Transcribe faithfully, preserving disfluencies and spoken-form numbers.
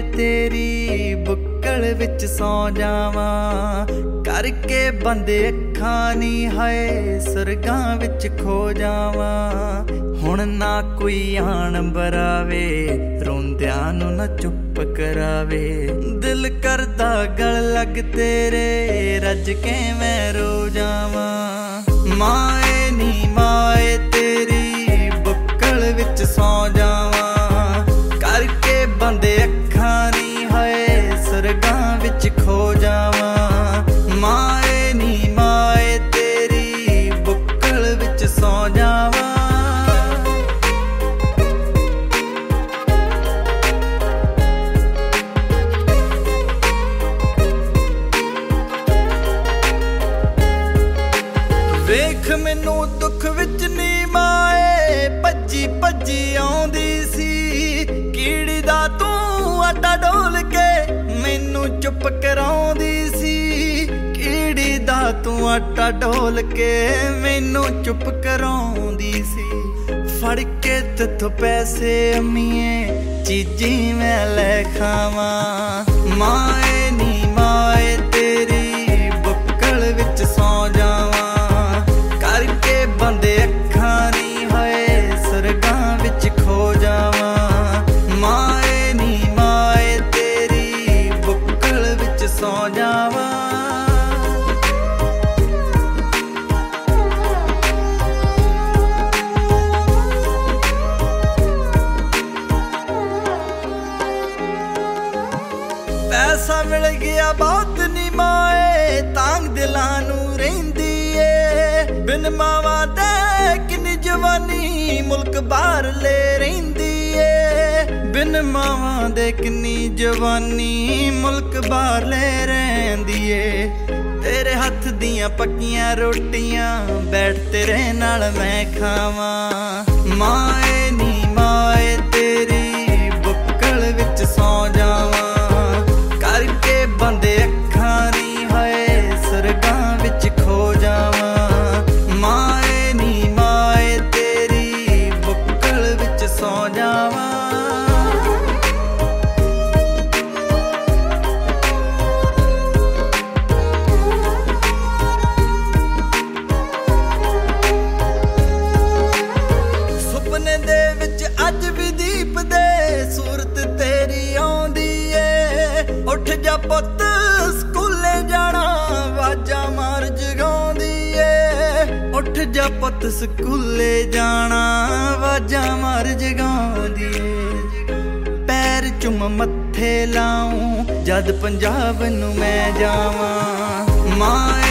तेरी बुक्कल विच सौ जावां करके बंद अखां नी हाय सुरगां विच खो जावां। हुण ना कोई आण बरावे रोंदियां नूं ना चुप करावे, दिल करदा गल लग तेरे रज के मैं रो जावां। माए नी माए तेरी बुक्कल विच सौ जावां करके बंद अखां नी हाय सुरगां विच खो जावां। माए नी माए तेरी बुक्कल विच सौ जावां। वेख मैनू दुख विच नी माए भज्जी भज्जी आउंदी सी, कीड़ी दा तू आटा डोल के मैनू चुप कराउंदी सी। कीड़ी दा तू आटा डोल के मैनू चुप कराउंदी सी। फड़ के तिथों पैसे अम्मीए चीजी मैं लै खावां। माए नी माए तेरी बुक्कल विच सौ जावां करके बंद अखां नी हाय सुरगां विच खो जावां। माए नी माए तेरी बुक्कल विच सौ जावां। पैसा मिल गया बहुत नी माए तांग दिलां नूं रहिंदी ए, बिन मावां दे किन्नी जवानी मुल्क बाहर ले रहिंदी ए। बिन मावां दे किन्नी जवानी मुल्क बाहर ले रहिंदी ए। तेरे हत्थ दियां पक्कियां रोटियां बैठ तेरे नाल मैं खावां। माए नी माए तेरी बुक्कल विच सौ जावां करके बंद अखां नी हाय सुरगां विच खो जावां। माए नी माए तेरी बुक्कल विच सौ जावां। सुपने दे विच अज भी दीप दे सूरत तेरी आउंदी ए। उठ जा पुत्त स्कूले जाना वाजा मार जगाउंदी ए। उठ जा पुत्त स्कूले जाना वाजा मार जगाउंदी ए। पैर चुम मत्थे लाऊं जद पंजाब नूं मैं जावां। माए